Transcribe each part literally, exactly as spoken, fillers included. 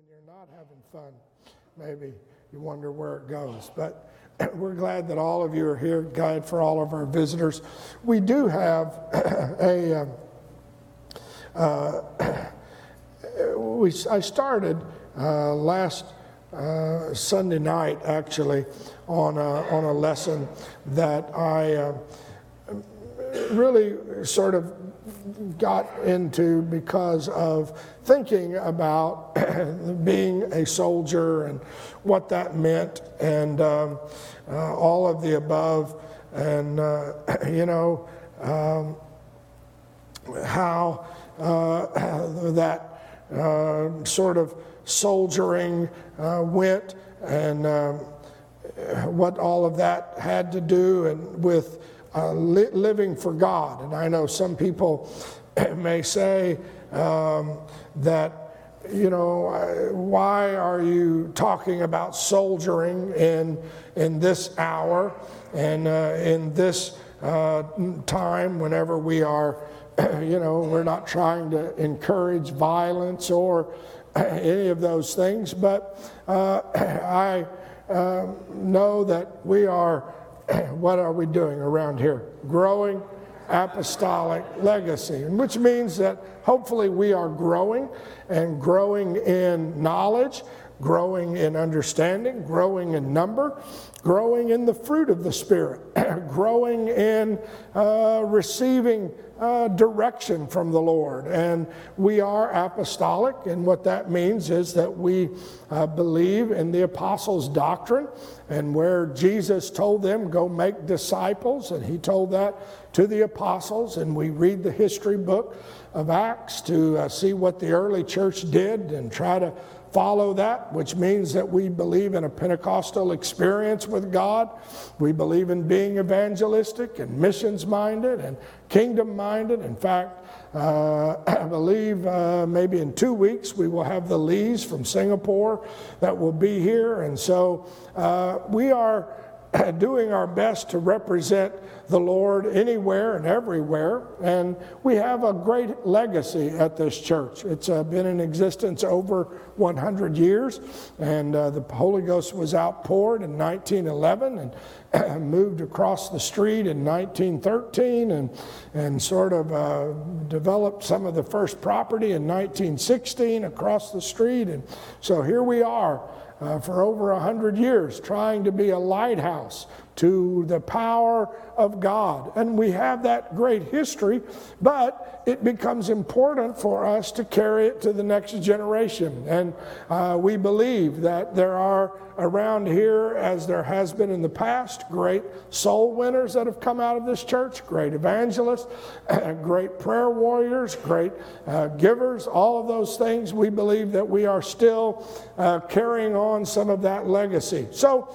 you're not having fun, maybe you wonder where it goes. But we're glad that all of you are here, glad for all of our visitors. We do have a, um, uh, we, I started uh, last uh, Sunday night, actually, on a, on a lesson that I uh, really sort of got into because of thinking about being a soldier and what that meant, and um, uh, all of the above, and uh, you know um, how uh, that uh, sort of soldiering uh, went, and um, what all of that had to do and with Uh, li- living for God. And I know some people may say um, that, you know, why are you talking about soldiering in in this hour and uh, in this uh, time whenever we are, you know, we're not trying to encourage violence or any of those things. But uh, I uh, know that we are what are we doing around here? Growing apostolic legacy, which means that hopefully we are growing and growing in knowledge, growing in understanding, growing in number, growing in the fruit of the Spirit, growing in uh, receiving uh, direction from the Lord. And we are apostolic, and what that means is that we uh, believe in the apostles' doctrine, and where Jesus told them, go make disciples, and he told that to the apostles, and we read the history book of Acts to uh, see what the early church did and try to follow that, which means that we believe in a Pentecostal experience with God. We believe in being evangelistic and missions-minded and kingdom-minded. In fact, uh, I believe uh, maybe in two weeks we will have the Lees from Singapore that will be here. And so uh, we are doing our best to represent the Lord anywhere and everywhere, and we have a great legacy at this church. It's uh, been in existence over one hundred years, and uh, the Holy Ghost was outpoured in nineteen eleven and moved across the street in nineteen thirteen, and and sort of uh, developed some of the first property in nineteen sixteen across the street, and so here we are Uh, for over a hundred years, trying to be a lighthouse to the power of God. And we have that great history, but it becomes important for us to carry it to the next generation. And uh, we believe that there are around here, as there has been in the past, great soul winners that have come out of this church, great evangelists, great prayer warriors, great uh, givers, all of those things. We believe that we are still uh, carrying on some of that legacy. So,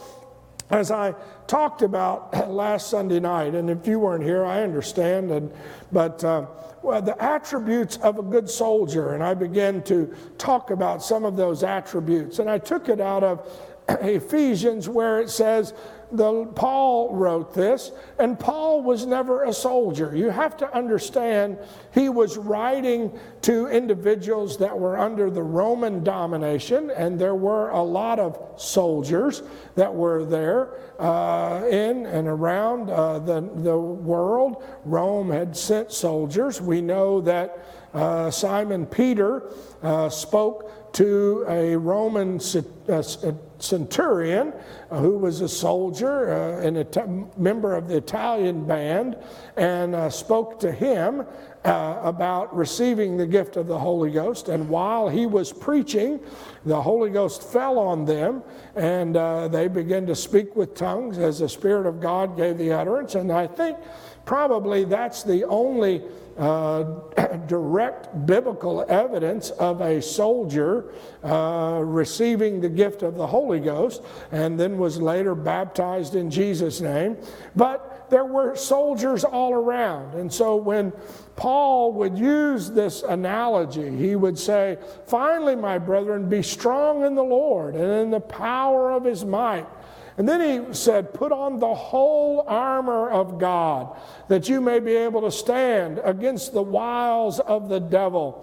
as I talked about last Sunday night, and if you weren't here, I understand, and, but uh, well, the attributes of a good soldier, and I began to talk about some of those attributes, and I took it out of Ephesians, where it says, the, Paul wrote this, and Paul was never a soldier. You have to understand, he was writing to individuals that were under the Roman domination, and there were a lot of soldiers that were there uh, in and around uh, the, the world. Rome had sent soldiers. We know that uh, Simon Peter uh, spoke to a Roman centurion uh, who was a soldier uh, and a t- member of the Italian band, and uh, spoke to him uh, about receiving the gift of the Holy Ghost. And while he was preaching, the Holy Ghost fell on them, and uh, they began to speak with tongues as the Spirit of God gave the utterance. And I think probably that's the only Uh, direct biblical evidence of a soldier uh, receiving the gift of the Holy Ghost, and then was later baptized in Jesus' name. But there were soldiers all around. And so when Paul would use this analogy, he would say, finally, my brethren, be strong in the Lord and in the power of his might. And then he said, put on the whole armor of God, that you may be able to stand against the wiles of the devil.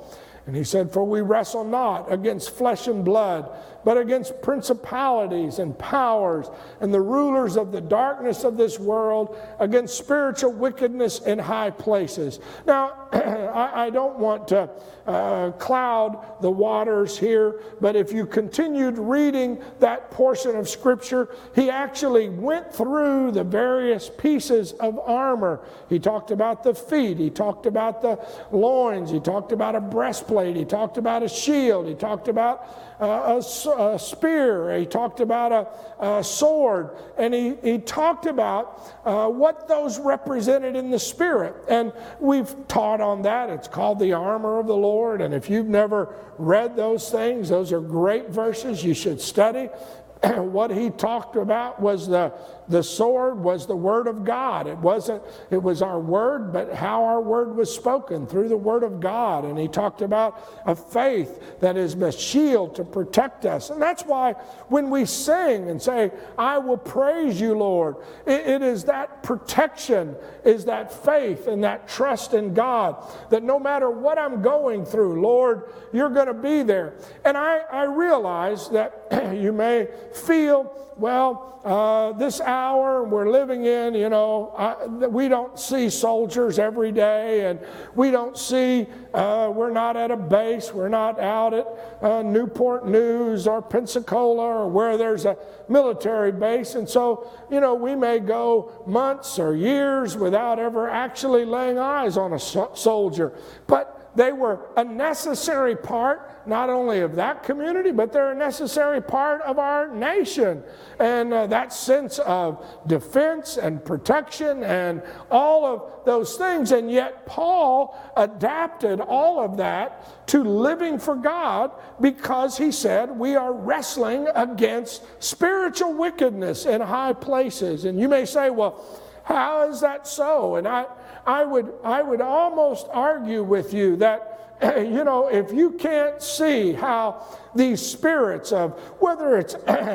And he said, for we wrestle not against flesh and blood, but against principalities and powers and the rulers of the darkness of this world, against spiritual wickedness in high places. Now, I, I don't want to uh, cloud the waters here, but if you continued reading that portion of Scripture, he actually went through the various pieces of armor. He talked about the feet, he talked about the loins, he talked about a breastplate, he talked about a shield, he talked about uh, a, a spear, he talked about a, a sword, and he, he talked about uh, what those represented in the Spirit. And we've taught on that. It's called the armor of the Lord. And if you've never read those things, those are great verses you should study. What he talked about was the, the sword was the word of God. It wasn't, it was our word, but how our word was spoken through the word of God. And he talked about a faith that is a shield to protect us. And that's why when we sing and say, I will praise you, Lord, it, it is that protection, is that faith and that trust in God, that no matter what I'm going through, Lord, you're going to be there. And I, I realize that you may feel, well, uh, this hour we're living in, you know, I, we don't see soldiers every day, and we don't see, uh, we're not at a base, we're not out at uh, Newport News or Pensacola or where there's a military base, and so, you know, we may go months or years without ever actually laying eyes on a so- soldier. But they were a necessary part, not only of that community, but they're a necessary part of our nation. And uh, that sense of defense and protection and all of those things. And yet Paul adapted all of that to living for God, because he said we are wrestling against spiritual wickedness in high places. And you may say, well, how is that so? And I, I would, I would almost argue with you that, you know, if you can't see how these spirits of, whether it's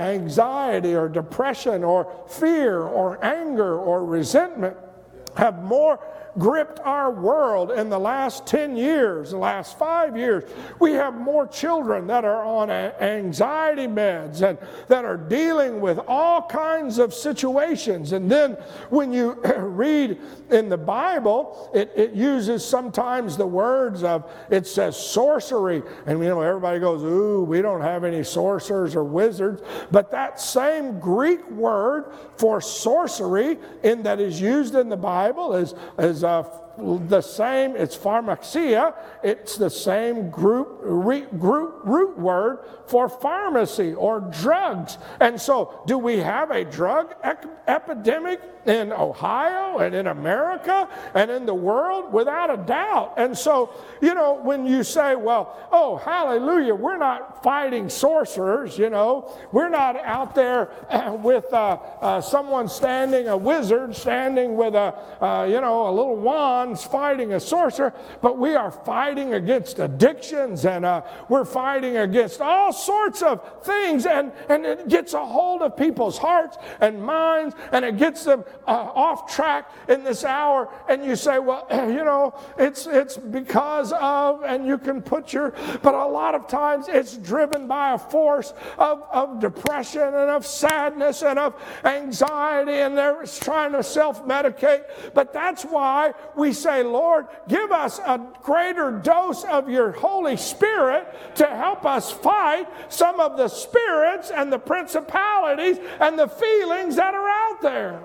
anxiety or depression or fear or anger or resentment, have more gripped our world in the last ten years, the last five years. We have more children that are on anxiety meds and that are dealing with all kinds of situations. And then when you read in the Bible, it, it uses sometimes the words of, it says sorcery. And you know, everybody goes, ooh, we don't have any sorcerers or wizards. But that same Greek word for sorcery in that is used in the Bible is, is uh, the same, it's pharmakia, it's the same group, re, group root word for pharmacy or drugs. And so do we have a drug ec- epidemic in Ohio and in America and in the world? Without a doubt. And so, you know, when you say, well, oh, hallelujah, we're not fighting sorcerers, you know, we're not out there with uh, uh, someone standing, a wizard standing with a, uh, you know, a little wand fighting a sorcerer, but we are fighting against addictions, and uh, we're fighting against all sorts of things, and, and it gets a hold of people's hearts and minds, and it gets them uh, off track in this hour. And you say, well, you know, it's it's because of, and you can put your, but a lot of times it's driven by a force of, of depression and of sadness and of anxiety, and they're trying to self-medicate. But that's why we say, Lord, give us a greater dose of your Holy Spirit to help us fight some of the spirits and the principalities and the feelings that are out there.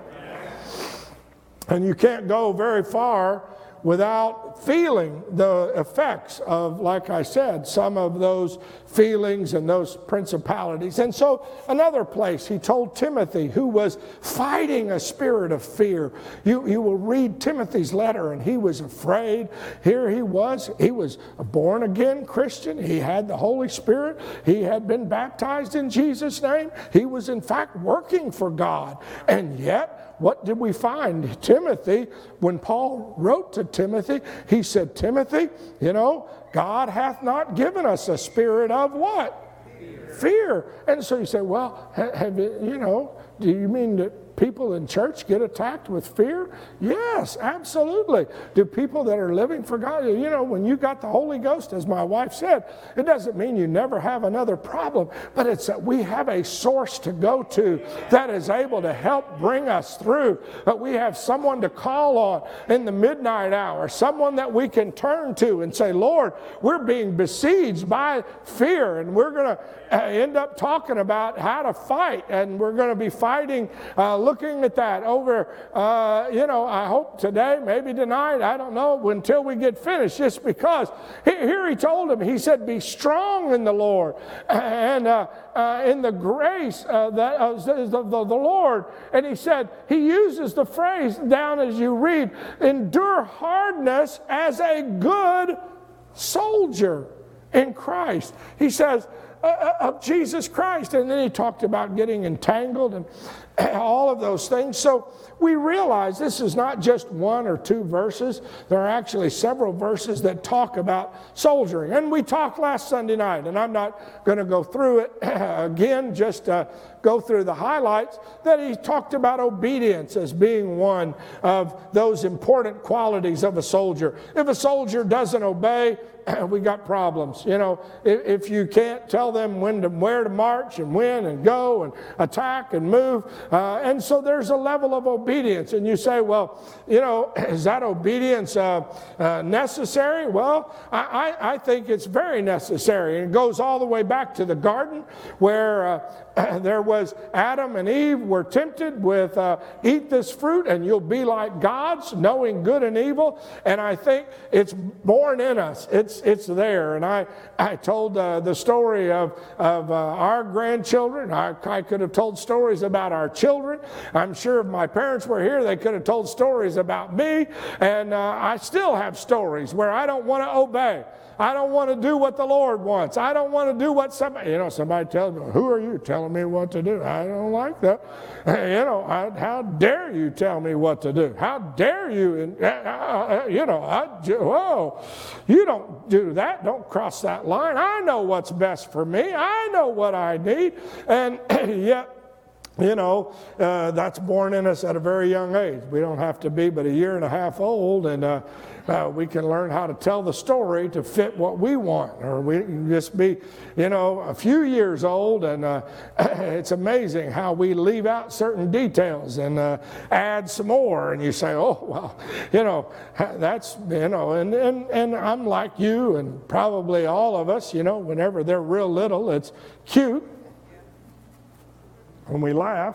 And you can't go very far without feeling the effects of, like I said, some of those feelings and those principalities. And so another place, he told Timothy, who was fighting a spirit of fear. You, you will read Timothy's letter, and he was afraid. Here he was. He was a born-again Christian. He had the Holy Spirit. He had been baptized in Jesus' name. He was, in fact, working for God. And yet, what did we find? Timothy, when Paul wrote to Timothy, he said, Timothy, you know, God hath not given us a spirit of what? Fear. Fear. And so you say, well, have you, you know, do you mean that people in church get attacked with fear? Yes, absolutely. Do people that are living for God, you know, when you got the Holy Ghost, as my wife said, it doesn't mean you never have another problem, but it's that we have a source to go to that is able to help bring us through. But we have someone to call on in the midnight hour, someone that we can turn to and say, Lord, we're being besieged by fear, and we're going to end up talking about how to fight, and we're going to be fighting, uh, looking at that over, uh, you know, I hope today, maybe tonight, I don't know, until we get finished, just because here he told him, he said, be strong in the Lord and uh, uh, in the grace uh, that uh, the, the, the Lord. And he said, he uses the phrase down as you read, endure hardness as a good soldier in Christ. He says, Uh, of Jesus Christ. And then he talked about getting entangled and all of those things. So we realize this is not just one or two verses. There are actually several verses that talk about soldiering. And we talked last Sunday night, and I'm not going to go through it again, just uh, go through the highlights, that he talked about obedience as being one of those important qualities of a soldier. If a soldier doesn't obey, we got problems. You know, if, if you can't tell them when to, where to march and when and go and attack and move. Uh, and so there's a level of obedience. And you say, well, you know, is that obedience uh, uh, necessary? Well, I, I, I think it's very necessary. And it goes all the way back to the garden where uh, there was Adam and Eve were tempted with uh, eat this fruit and you'll be like gods, knowing good and evil. And I think it's born in us. It's It's there. And I, I told uh, the story of, of uh, our grandchildren. I, I could have told stories about our children. I'm sure if my parents were here, they could have told stories about me. And uh, I still have stories where I don't want to obey. I don't want to do what the Lord wants. I don't want to do what somebody, you know, somebody tells me, who are you telling me what to do? I don't like that. You know, I, how dare you tell me what to do? How dare you? And, uh, uh, you know, I, whoa, you don't do that. Don't cross that line. I know what's best for me. I know what I need. And yet, you know, uh, that's born in us at a very young age. We don't have to be but a year and a half old, and uh, uh, we can learn how to tell the story to fit what we want. Or we can just be, you know, a few years old, and uh, it's amazing how we leave out certain details and uh, add some more. And you say, oh, well, you know, that's, you know, and, and, and I'm like you and probably all of us, you know, whenever they're real little, it's cute. When we laugh,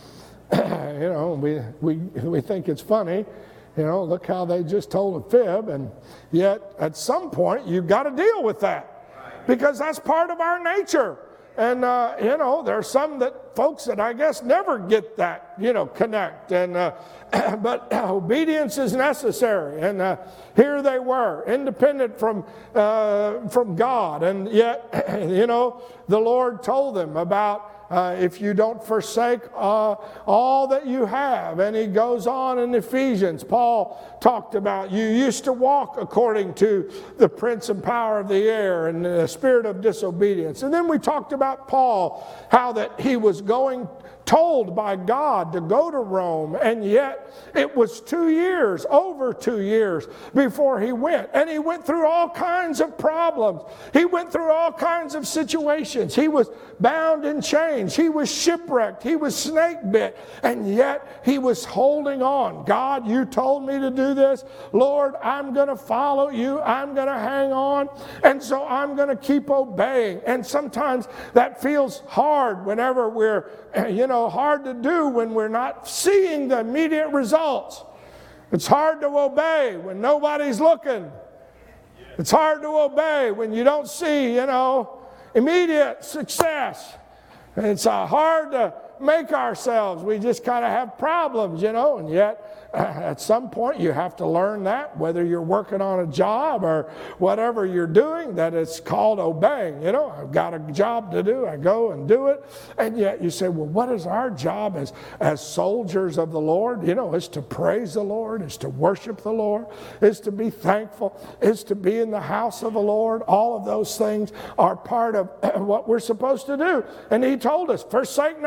you know, we, we, we think it's funny, you know, look how they just told a fib, and yet at some point you've got to deal with that because that's part of our nature. And, uh, you know, there are some that folks that I guess never get that, you know, connect. And uh, but obedience is necessary. And uh, here they were, independent from, uh, from God. And yet, you know, the Lord told them about Uh, if you don't forsake uh, all that you have. And he goes on in Ephesians. Paul talked about you used to walk according to the prince and power of the air and the spirit of disobedience. And then we talked about Paul, how that he was going told by God to go to Rome, and yet it was two years, over two years before he went. And he went through all kinds of problems. He went through all kinds of situations. He was bound in chains. He was shipwrecked. He was snake bit. And yet he was holding on. God, you told me to do this. Lord, I'm going to follow you. I'm going to hang on. And so I'm going to keep obeying. And sometimes that feels hard whenever we're, you know, hard to do when we're not seeing the immediate results. It's hard to obey when nobody's looking. It's hard to obey when you don't see, you know, immediate success. It's uh, hard to make ourselves. We just kind of have problems, you know, and yet at some point you have to learn that, whether you're working on a job or whatever you're doing, that it's called obeying. You know, I've got a job to do. I go and do it. And yet you say, well, what is our job as, as soldiers of the Lord? You know, it's to praise the Lord, it's to worship the Lord, it's to be thankful, it's to be in the house of the Lord. All of those things are part of what we're supposed to do. And he told us, forsake not the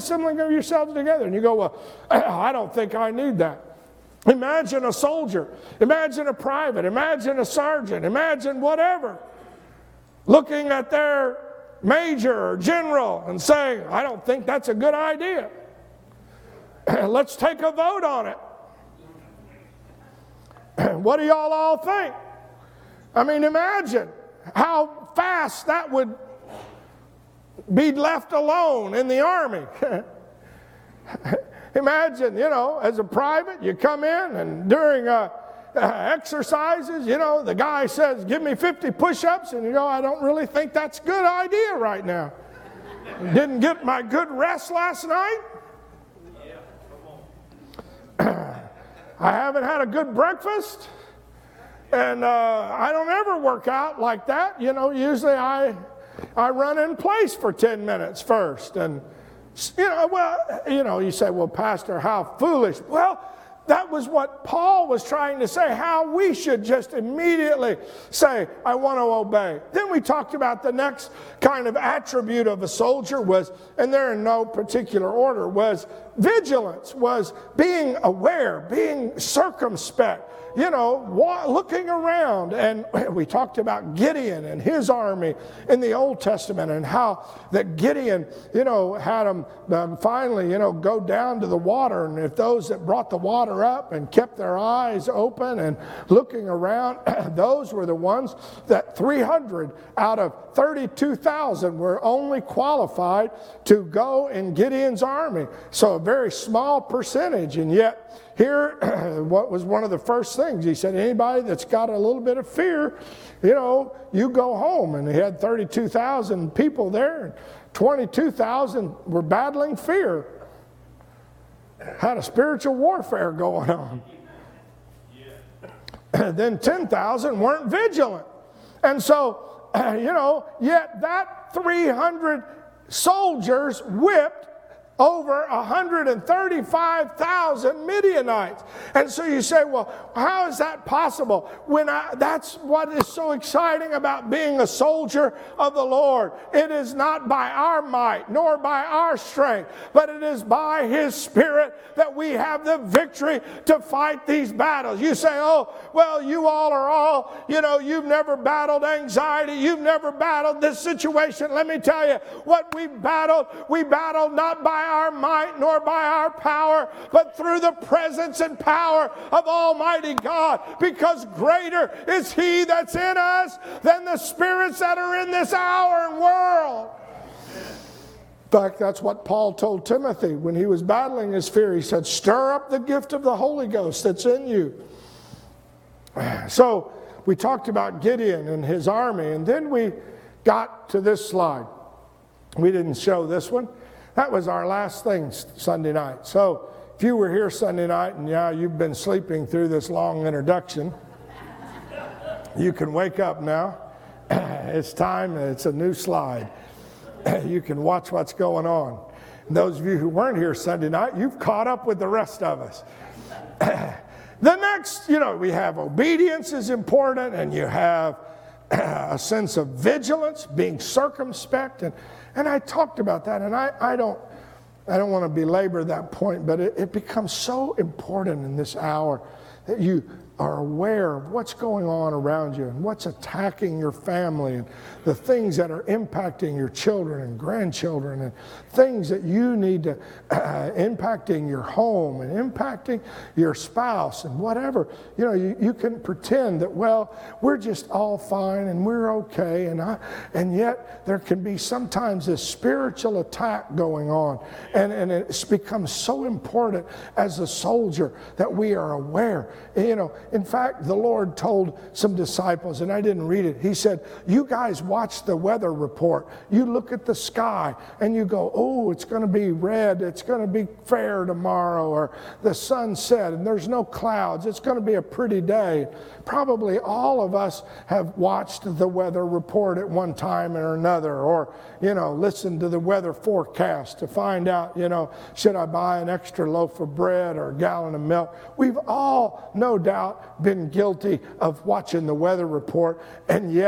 assembling of yourselves together. And you go, well, I don't think I need that. Imagine a soldier, imagine a private, imagine a sergeant, imagine whatever, looking at their major or general and saying, I don't think that's a good idea. Let's take a vote on it. What do y'all all think? I mean, imagine how fast that would be left alone in the army. Imagine, you know, as a private, you come in and during uh, uh, exercises, you know, the guy says, give me fifty push-ups, and you go, I don't really think that's a good idea right now. Didn't get my good rest last night. I haven't had a good breakfast, and uh, I don't ever work out like that. You know, usually I, I run in place for ten minutes first, and you know, well, you know, you say, well, Pastor, how foolish. Well, that was what Paul was trying to say, how we should just immediately say, I want to obey. Then we talked about the next kind of attribute of a soldier was, and they're in no particular order, was vigilance, was being aware, being circumspect. You know, looking around. And we talked about Gideon and his army in the Old Testament and how that Gideon, you know, had them um, finally, you know, go down to the water. And if those that brought the water up and kept their eyes open and looking around, those were the ones that three hundred out of thirty-two thousand were only qualified to go in Gideon's army. So a very small percentage. And yet, here, what was one of the first things? He said, anybody that's got a little bit of fear, you know, you go home. And he had thirty-two thousand people there, and twenty-two thousand were battling fear. Had a spiritual warfare going on. Yeah. Then ten thousand weren't vigilant. And so, you know, yet that three hundred soldiers whipped over one hundred thirty-five thousand Midianites. And so you say, well, how is that possible? When I, that's what is so exciting about being a soldier of the Lord. It is not by our might nor by our strength, but it is by His Spirit that we have the victory to fight these battles. You say, oh, well, you all are all, you know, you've never battled anxiety. You've never battled this situation. Let me tell you, what we battled, we battled not by our might nor by our power, but through the presence and power of Almighty God, because greater is He that's in us than the spirits that are in this hour and world. In fact, that's what Paul told Timothy when he was battling his fear. He said, stir up the gift of the Holy Ghost that's in you. So we talked about Gideon and his army, and then we got to this slide. We didn't show this one. That was our last thing Sunday night. So if you were here Sunday night and yeah, you've been sleeping through this long introduction, you can wake up now. It's time. It's a new slide. You can watch what's going on. And those of you who weren't here Sunday night, you've caught up with the rest of us. The next, you know, we have obedience is important, and you have a sense of vigilance, being circumspect, and And I talked about that, and I, I don't I don't want to belabor that point, but it, it becomes so important in this hour that you are aware of what's going on around you and what's attacking your family and the things that are impacting your children and grandchildren and things that you need to uh, impacting your home and impacting your spouse and whatever. You know, you, you can pretend that, well, we're just all fine and we're okay, and I, and yet there can be sometimes this spiritual attack going on, and, and it's become so important as a soldier that we are aware. You know, in fact, the Lord told some disciples, and I didn't read it, He said, you guys watch the weather report. You look at the sky and you go, oh, it's going to be red, it's going to be fair tomorrow, or the sun set and there's no clouds, it's going to be a pretty day. Probably all of us have watched the weather report at one time or another, or, you know, listened to the weather forecast to find out, you know, should I buy an extra loaf of bread or a gallon of milk? We've all, no doubt, been guilty of watching the weather report, and yet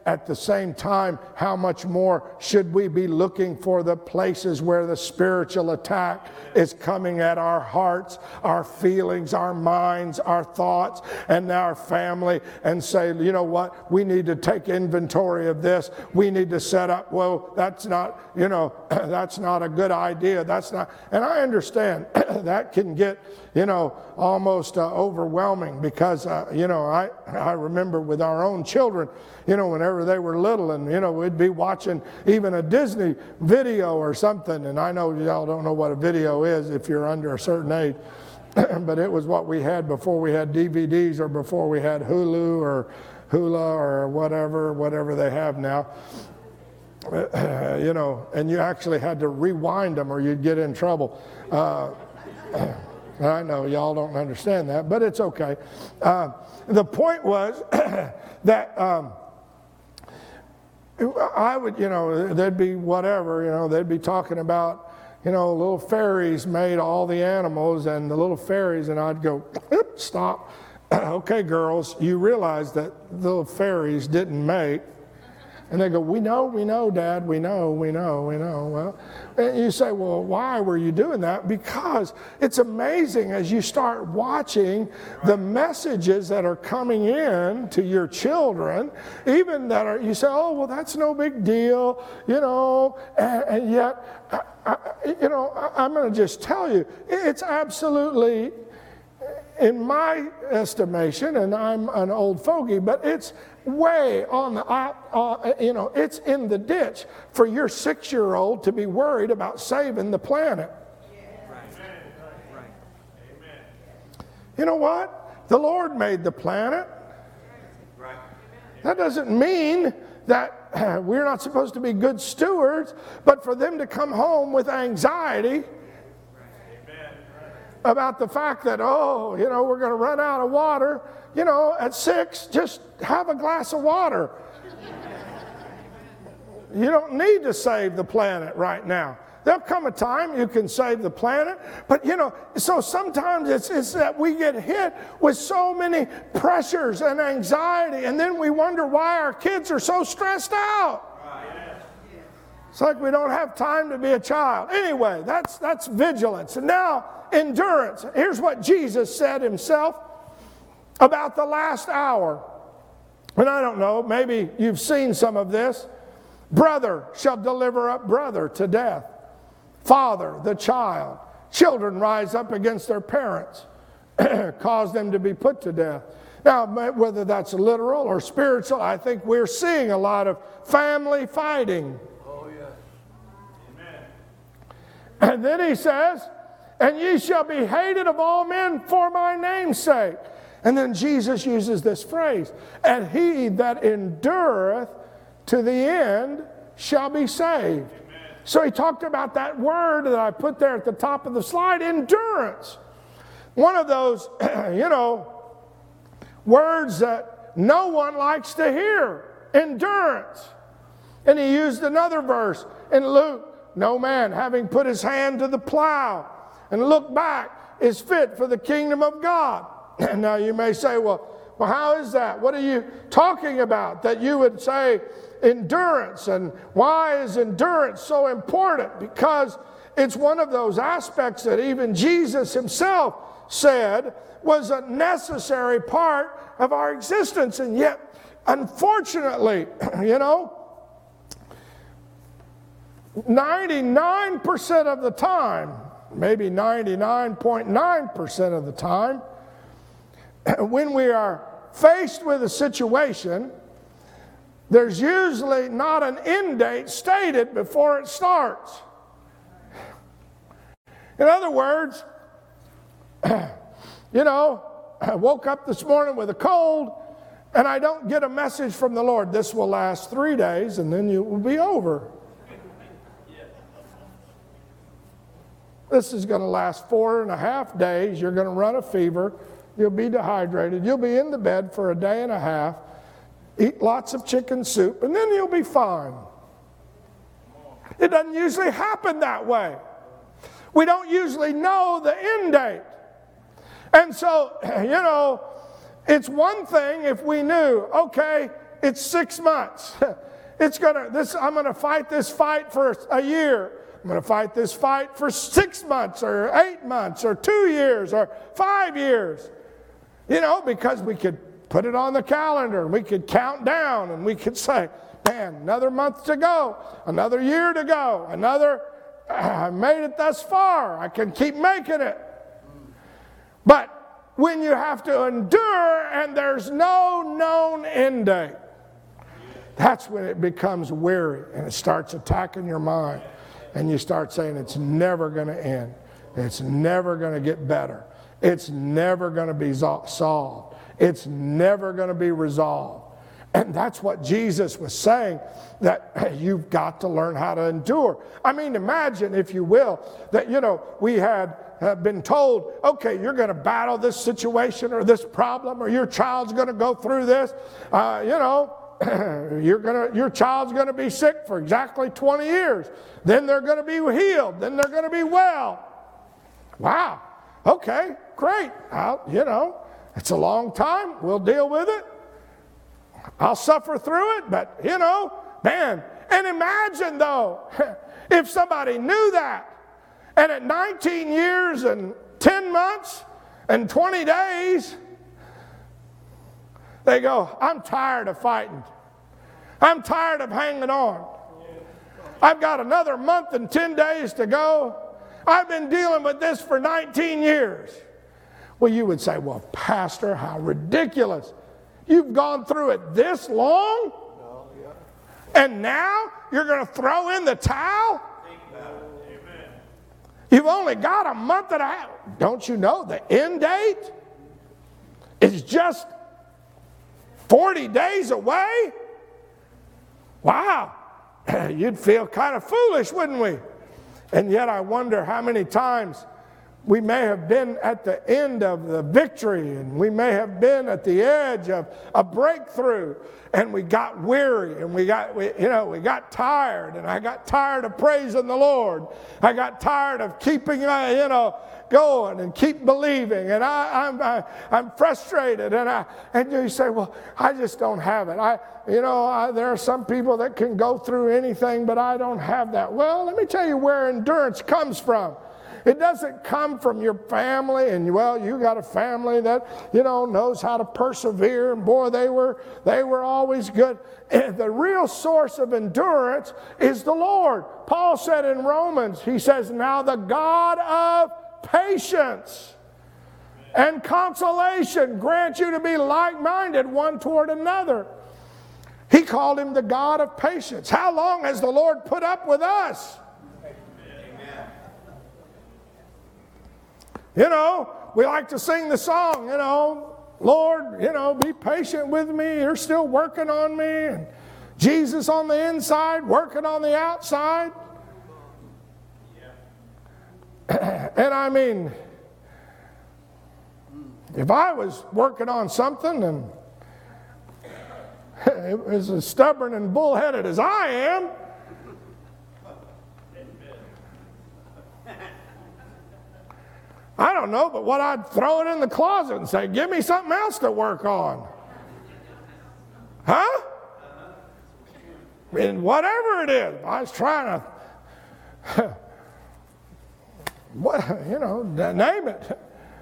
at the same time, how much more should we be looking for the places where the spiritual attack is coming at our hearts, our feelings, our minds, our thoughts, and our family, and say, you know what, we need to take inventory of this. We need to set up, well, that's not, you know, that's not a good idea. That's not, and I understand that can get, you know, almost uh, overwhelming because, uh, you know, I, I remember with our own children, you know, whenever they were little and, you know, we'd be watching even a Disney video or something. And I know y'all don't know what a video is if you're under a certain age, but it was what we had before we had D V Ds or before we had Hulu or Hula or whatever, whatever they have now. Uh, you know, and you actually had to rewind them or you'd get in trouble. Uh, I know y'all don't understand that, but it's okay. Uh, the point was that um, I would, you know, there'd be whatever, you know, they'd be talking about, you know, little fairies made all the animals and the little fairies, and I'd go, stop. Okay, girls, you realize that little fairies didn't make. And they go, we know, we know, Dad, we know, we know, we know. Well, and you say, well, why were you doing that? Because it's amazing as you start watching the messages that are coming in to your children, even that are, you say, oh, well, that's no big deal, you know, and, and yet, I, I, you know, I, I'm going to just tell you, it's absolutely, in my estimation, and I'm an old fogey, but it's way on the, uh, uh, you know, it's in the ditch for your six-year-old to be worried about saving the planet. Right. Right. Amen. You know what? The Lord made the planet. Right. That doesn't mean that uh, we're not supposed to be good stewards, but for them to come home with anxiety about the fact that, oh, you know, we're going to run out of water. You know, at six, just have a glass of water. You don't need to save the planet right now. There'll come a time you can save the planet. But, you know, so sometimes it's, it's that we get hit with so many pressures and anxiety, and then we wonder why our kids are so stressed out. It's like we don't have time to be a child. Anyway, that's, that's vigilance. And now, endurance. Here's what Jesus said himself about the last hour. And I don't know, maybe you've seen some of this. Brother shall deliver up brother to death. Father, the child. Children rise up against their parents, cause them to be put to death. Now, whether that's literal or spiritual, I think we're seeing a lot of family fighting. Oh, yeah. Amen. And then he says, and ye shall be hated of all men for my name's sake. And then Jesus uses this phrase, and he that endureth to the end shall be saved. Amen. So he talked about that word that I put there at the top of the slide, endurance. One of those, you know, words that no one likes to hear, endurance. And he used another verse in Luke, no man having put his hand to the plow and look back is fit for the kingdom of God. And now you may say, well, well, how is that? What are you talking about? That you would say endurance, and why is endurance so important? Because it's one of those aspects that even Jesus himself said was a necessary part of our existence. And yet, unfortunately, you know, ninety-nine percent of the time, maybe ninety-nine point nine percent of the time, when we are faced with a situation, there's usually not an end date stated before it starts. In other words, you know, I woke up this morning with a cold, and I don't get a message from the Lord. This will last three days, and then it will be over. This is going to last four and a half days. You're going to run a fever. You'll be dehydrated. You'll be in the bed for a day and a half. Eat lots of chicken soup, and then you'll be fine. It doesn't usually happen that way. We don't usually know the end date. And so, you know, it's one thing if we knew, okay, it's six months. It's gonna, this, I'm going to fight this fight for a year. I'm going to fight this fight for six months or eight months or two years or five years. You know, because we could put it on the calendar and we could count down and we could say, man, another month to go, another year to go, another, I made it thus far. I can keep making it. But when you have to endure and there's no known end date, that's when it becomes weary and it starts attacking your mind. And you start saying it's never going to end. It's never going to get better. It's never going to be solved. It's never going to be resolved. And that's what Jesus was saying, that hey, you've got to learn how to endure. I mean, imagine, if you will, that, you know, we had uh, been told, okay, you're going to battle this situation or this problem, or your child's going to go through this. Uh, you know, you're gonna, your child's going to be sick for exactly twenty years. Then they're going to be healed. Then they're going to be well. Wow. Okay, great. I'll, you know, it's a long time. We'll deal with it. I'll suffer through it, but, you know, man. And imagine, though, if somebody knew that, and at nineteen years and ten months and twenty days, they go, I'm tired of fighting. I'm tired of hanging on. I've got another month and ten days to go. I've been dealing with this for nineteen years. Well, you would say, well, Pastor, how ridiculous. You've gone through it this long? No, yeah. And now you're going to throw in the towel? Amen. You've only got a month and a half. Don't you know the end date is just forty days away? Wow. You'd feel kind of foolish, wouldn't we? And yet I wonder how many times we may have been at the end of the victory, and we may have been at the edge of a breakthrough, and we got weary, and we got, we, you know, we got tired, and I got tired of praising the Lord. I got tired of keeping, uh, you know, going and keep believing, and I, I'm, I, I'm frustrated, and I, and you say, well, I just don't have it. I, you know, I, there are some people that can go through anything, but I don't have that. Well, let me tell you where endurance comes from. It doesn't come from your family, and well, you got a family that, you know, knows how to persevere, and boy, they were they were always good. And the real source of endurance is the Lord. Paul said in Romans, he says, now the God of patience and consolation grant you to be like-minded one toward another. He called him the God of patience. How long has the Lord put up with us? You know, we like to sing the song, you know, Lord, you know, be patient with me. You're still working on me. And Jesus on the inside, working on the outside. Yeah. And I mean, if I was working on something and it was as stubborn and bullheaded as I am, I don't know, but what I'd throw it in the closet and say, give me something else to work on. Huh? I mean, whatever it is, I was trying to, what, you know, name it.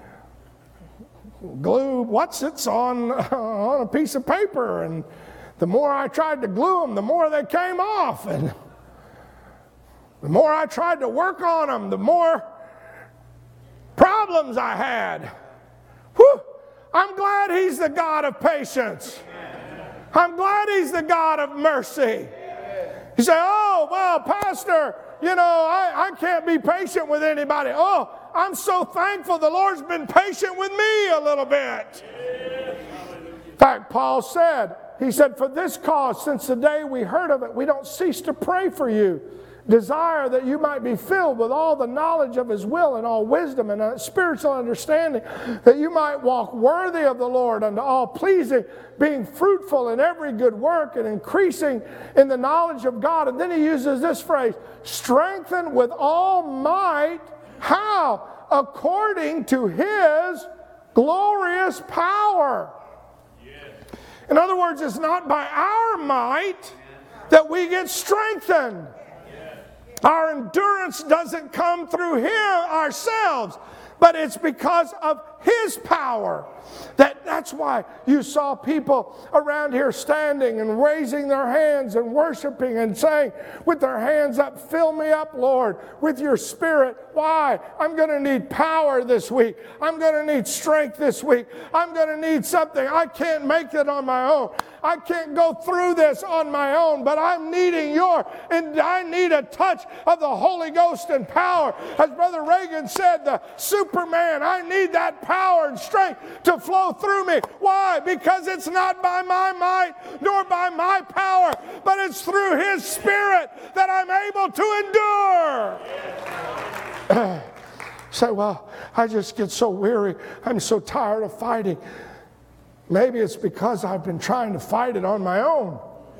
Glue what's-its on, on a piece of paper, and the more I tried to glue them, the more they came off. And the more I tried to work on them, the more problems I had. Whew. I'm glad he's the God of patience. I'm glad he's the God of mercy. You say, oh, well, Pastor, you know, I, I can't be patient with anybody. Oh, I'm so thankful the Lord's been patient with me a little bit. In fact, Paul said, he said, for this cause, since the day we heard of it, we don't cease to pray for you. Desire that you might be filled with all the knowledge of his will and all wisdom and spiritual understanding, that you might walk worthy of the Lord unto all pleasing, being fruitful in every good work and increasing in the knowledge of God. And then he uses this phrase, strengthened with all might. How? According to his glorious power. In other words, it's not by our might that we get strengthened. Our endurance doesn't come through Him ourselves, but it's because of His power. That, that's why you saw people around here standing and raising their hands and worshiping and saying with their hands up, "Fill me up, Lord, with your Spirit." Why? I'm going to need power this week. I'm going to need strength this week. I'm going to need something. I can't make it on my own. I can't go through this on my own, but I'm needing your, and I need a touch of the Holy Ghost and power. As Brother Reagan said, the Superman, I need that power and strength to flow through me. Why? Because it's not by my might nor by my power, but it's through His Spirit that I'm able to endure. Say, well, I just get so weary. I'm so tired of fighting. Maybe it's because I've been trying to fight it on my own.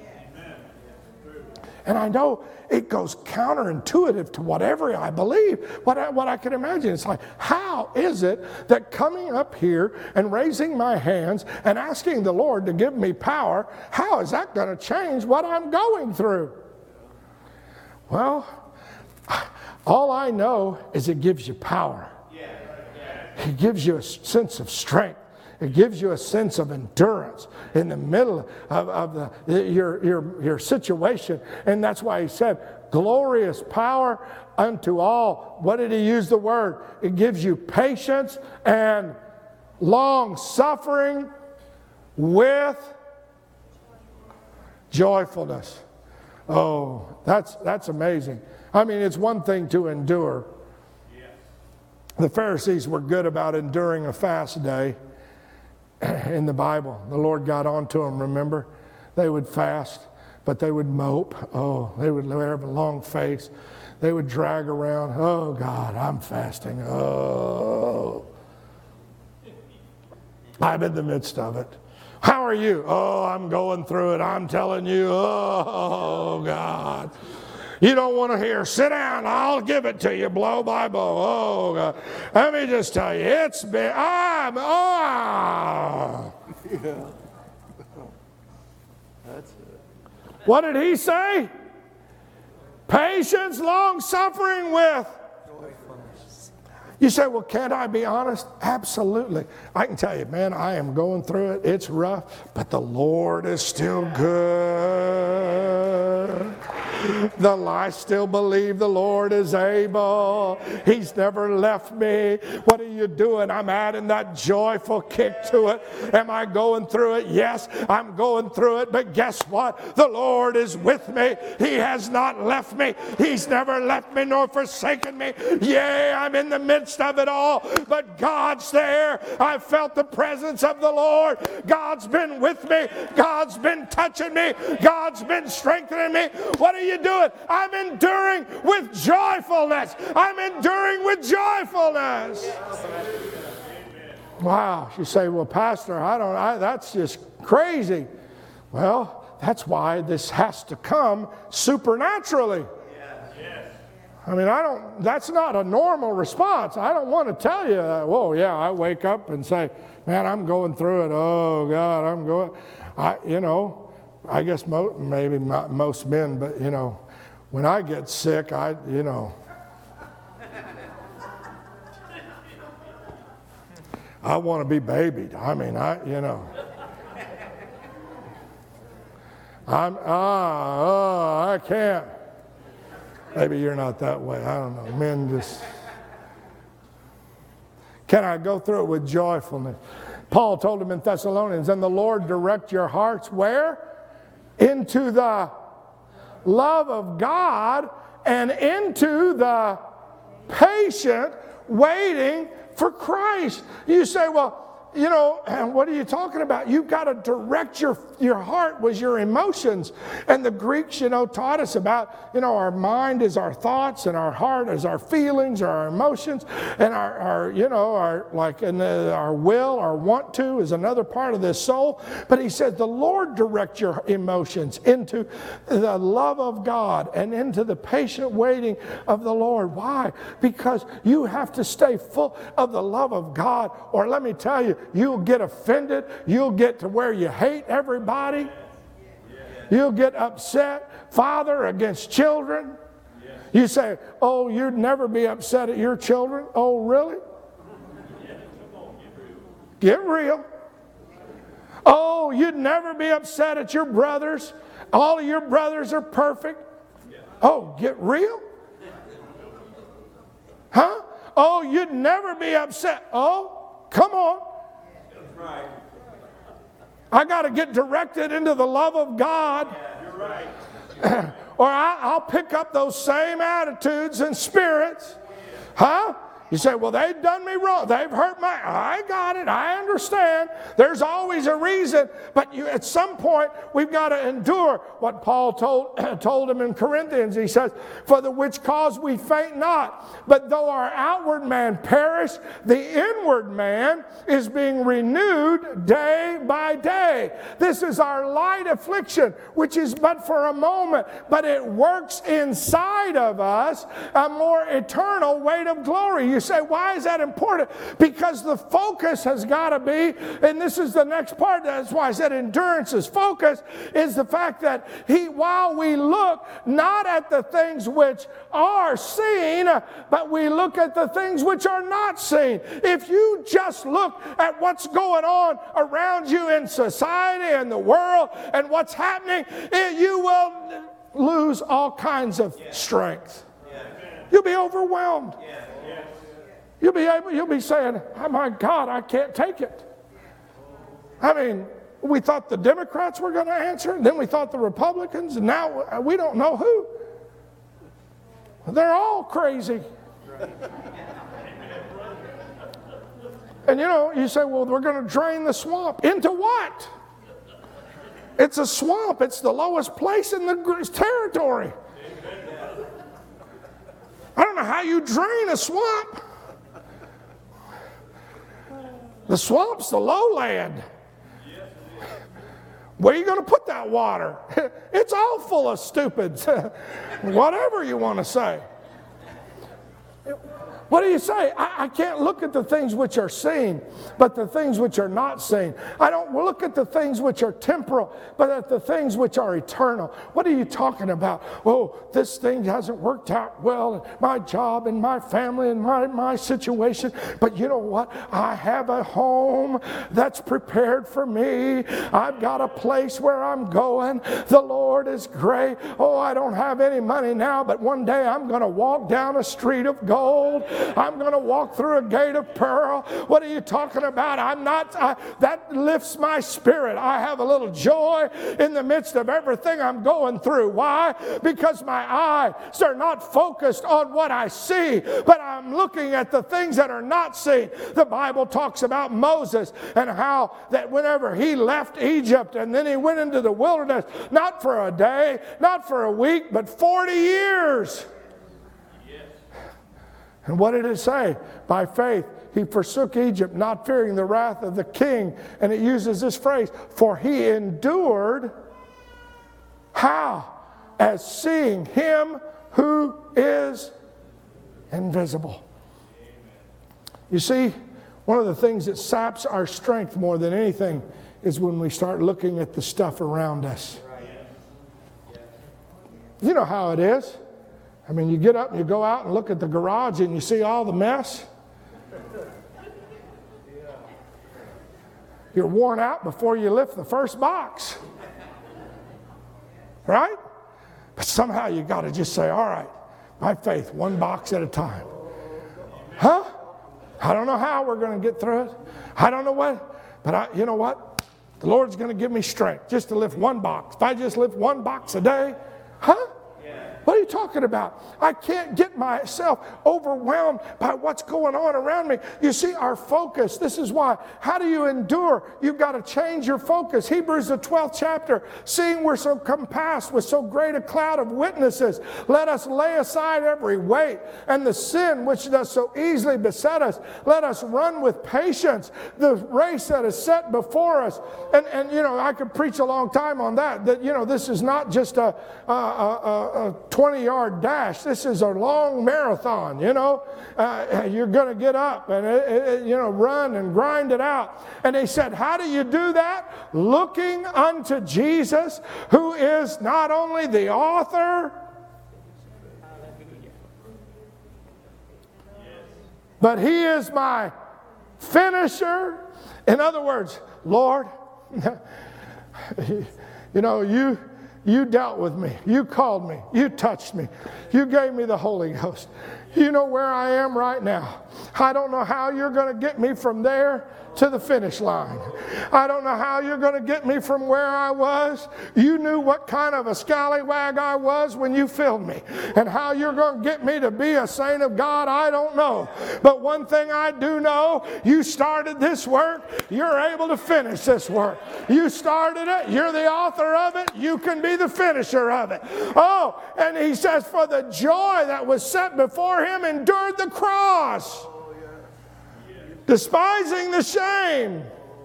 And I know it goes counterintuitive to whatever I believe, what I, what I can imagine. It's like, how is it that coming up here and raising my hands and asking the Lord to give me power, how is that going to change what I'm going through? Well, all I know is it gives you power. It gives you a sense of strength. It gives you a sense of endurance in the middle of, of the, your, your, your situation. And that's why he said, glorious power unto all. What did he use the word? It gives you patience and long suffering with joyfulness. Oh, that's, that's amazing. I mean, it's one thing to endure. The Pharisees were good about enduring a fast day. In the Bible, the Lord got on to them, remember? They would fast, but they would mope. Oh, they would have a long face. They would drag around. Oh, God, I'm fasting. Oh. I'm in the midst of it. How are you? Oh, I'm going through it. I'm telling you. Oh, God. You don't want to hear, sit down, I'll give it to you, blow by blow. Oh, God. Let me just tell you, it's been, I'm, oh. Yeah. That's it. What did he say? Patience, long suffering with joyfulness. You say, well, can't I be honest? Absolutely. I can tell you, man, I am going through it. It's rough, but the Lord is still good. The, I still believe the Lord is able. He's never left me. What are you doing? I'm adding that joyful kick to it. Am I going through it? Yes, I'm going through it. But guess what? The Lord is with me. He has not left me. He's never left me nor forsaken me. Yea, I'm in the midst of it all, but God's there. I've felt the presence of the Lord. God's been with me. God's been touching me. God's been strengthening me. What are you doing? I'm enduring with joyfulness. I'm enduring with joyfulness. Wow. You say, well, Pastor, I don't, I, that's just crazy. Well, that's why this has to come supernaturally. I mean, I don't, that's not a normal response. I don't want to tell you that, whoa, yeah, I wake up and say, man, I'm going through it. Oh, God, I'm going, I, you know, I guess mo- maybe not most men, but, you know, when I get sick, I, you know, I want to be babied. I mean, I, you know, I'm, ah, oh, I can't. Maybe you're not that way. I don't know. Men just, can I go through it with joyfulness? Paul told him in Thessalonians, and the Lord direct your hearts where? Into the love of God and into the patient waiting for Christ. You say, well, you know, what are you talking about? You've got to direct your, your heart with your emotions. And the Greeks, you know, taught us about, you know, our mind is our thoughts and our heart is our feelings or our emotions. And our, our you know, our like and the, our will, our want to is another part of this soul. But he said, the Lord direct your emotions into the love of God and into the patient waiting of the Lord. Why? Because you have to stay full of the love of God. Or let me tell you, you'll get offended. You'll get to where you hate everybody. You'll get upset. Father against children. You say, oh, you'd never be upset at your children. Oh, really? Get real. Oh, you'd never be upset at your brothers. All of your brothers are perfect. Oh, get real? Huh? Oh, you'd never be upset. Oh, come on. That's right. I got to get directed into the love of God. You're right. Or I, I'll pick up those same attitudes and spirits. Huh? You say, well, they've done me wrong. They've hurt my... I got it. I understand. There's always a reason. But you, at some point, we've got to endure what Paul told, told him in Corinthians. He says, for the which cause we faint not. But though our outward man perish, the inward man is being renewed day by day. This is our light affliction, which is but for a moment. But it works inside of us a more eternal weight of glory. You say, why is that important? Because the focus has got to be, and this is the next part, that's why I said endurance's focus, is the fact that he, while we look not at the things which are seen, but we look at the things which are not seen. If you just look at what's going on around you in society and the world and what's happening, it, you will lose all kinds of strength. You'll be overwhelmed. You'll be able, you'll be saying, oh my God, I can't take it. I mean, we thought the Democrats were going to answer, and then we thought the Republicans, and now we don't know who. They're all crazy. And you know, you say, well, we're going to drain the swamp. Into what? It's a swamp. It's the lowest place in the territory. I don't know how you drain a swamp. The swamp's the lowland. Where are you going to put that water? It's all full of stupids. Whatever you want to say. What do you say? I, I can't look at the things which are seen, but the things which are not seen. I don't look at the things which are temporal, but at the things which are eternal. What are you talking about? Oh, this thing hasn't worked out well, my job and my family and my, my situation. But you know what? I have a home that's prepared for me. I've got a place where I'm going. The Lord is great. Oh, I don't have any money now, but one day I'm going to walk down a street of gold. I'm going to walk through a gate of pearl. What are you talking about? I'm not, I, that lifts my spirit. I have a little joy in the midst of everything I'm going through. Why? Because my eyes are not focused on what I see, but I'm looking at the things that are not seen. The Bible talks about Moses and how that whenever he left Egypt and then he went into the wilderness, not for a day, not for a week, but forty years. And what did it say? By faith, he forsook Egypt, not fearing the wrath of the king. And it uses this phrase, for he endured, how? As seeing him who is invisible. You see, one of the things that saps our strength more than anything is when we start looking at the stuff around us. You know how it is. I mean, you get up and you go out and look at the garage and you see all the mess. You're worn out before you lift the first box. Right? But somehow you got to just say, all right, by faith, one box at a time. Huh? I don't know how we're going to get through it. I don't know what, but I, you know what? The Lord's going to give me strength just to lift one box. If I just lift one box a day, huh? What are you talking about? I can't get myself overwhelmed by what's going on around me. You see, our focus, this is why. How do you endure? You've got to change your focus. Hebrews, the twelfth chapter, seeing we're so compassed with so great a cloud of witnesses, let us lay aside every weight and the sin which does so easily beset us. Let us run with patience the race that is set before us. And, and you know, I could preach a long time on that, that, you know, this is not just a, a, a, a twenty-yard dash. This is a long marathon, you know. Uh, you're going to get up and, it, it, you know, run and grind it out. And they said, how do you do that? Looking unto Jesus, who is not only the author, but he is my finisher. In other words, Lord, you know, you you dealt with me. You called me. You touched me. You gave me the Holy Ghost. You know where I am right now. I don't know how you're going to get me from there to the finish line. I don't know how you're going to get me from where I was. You knew what kind of a scallywag I was when you filled me. And how you're going to get me to be a saint of God, I don't know. But one thing I do know, you started this work, you're able to finish this work. You started it, you're the author of it, you can be the finisher of it. Oh, and he says, for the joy that was set before him endured the cross, despising the shame.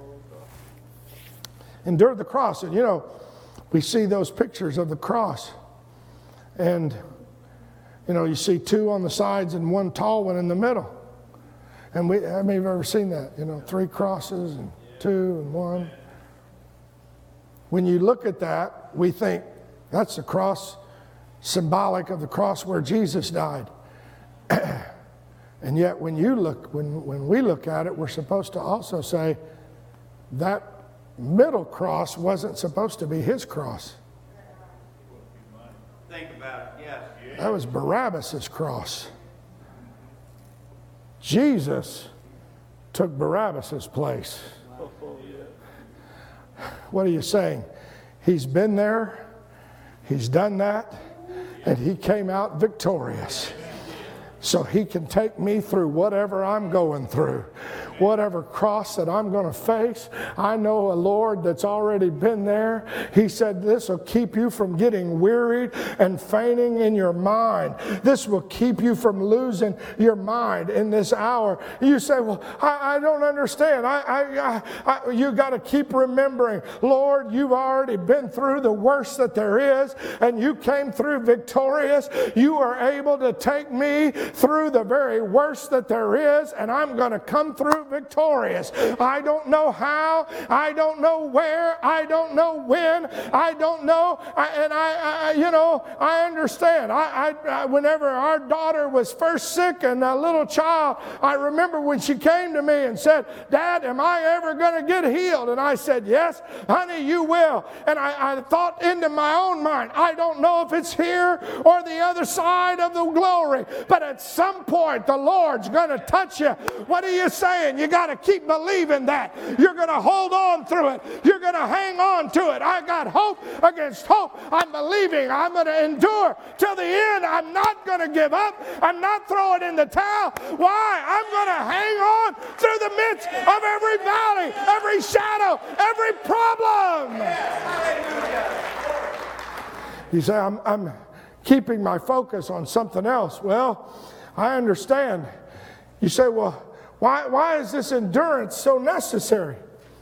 Endured the cross. And you know, we see those pictures of the cross. And, you know, you see two on the sides and one tall one in the middle. And we, I may have ever seen that, you know, three crosses and two and one. When you look at that, we think that's the cross, symbolic of the cross where Jesus died. And yet when you look, when, when we look at it, we're supposed to also say that middle cross wasn't supposed to be his cross. Think about it, yes. That was Barabbas' cross. Jesus took Barabbas' place. What are you saying? He's been there, he's done that, and he came out victorious. So he can take me through whatever I'm going through, whatever cross that I'm going to face. I know a Lord that's already been there. He said this will keep you from getting wearied and fainting in your mind. This will keep you from losing your mind in this hour. You say, well, I, I don't understand. I, I, I, I, you got to keep remembering, Lord, you've already been through the worst that there is, and you came through victorious. You are able to take me through the very worst that there is, and I'm going to come through victorious. I don't know how, I don't know where, I don't know when, I don't know, I, and I, I, you know, I understand. I, I, I, whenever our daughter was first sick and a little child, I remember when she came to me and said, Dad, am I ever going to get healed? And I said, yes, honey, you will. And I, I thought into my own mind, I don't know if it's here or the other side of the glory, but at some point the Lord's going to touch you. What are you saying? You got to keep believing that. You're going to hold on through it. You're going to hang on to it. I got hope against hope. I'm believing. I'm going to endure till the end. I'm not going to give up. I'm not throwing in the towel. Why? I'm going to hang on through the midst of every valley, every shadow, every problem. You say, I'm, I'm keeping my focus on something else. Well, I understand. You say, well, why, why is this endurance so necessary?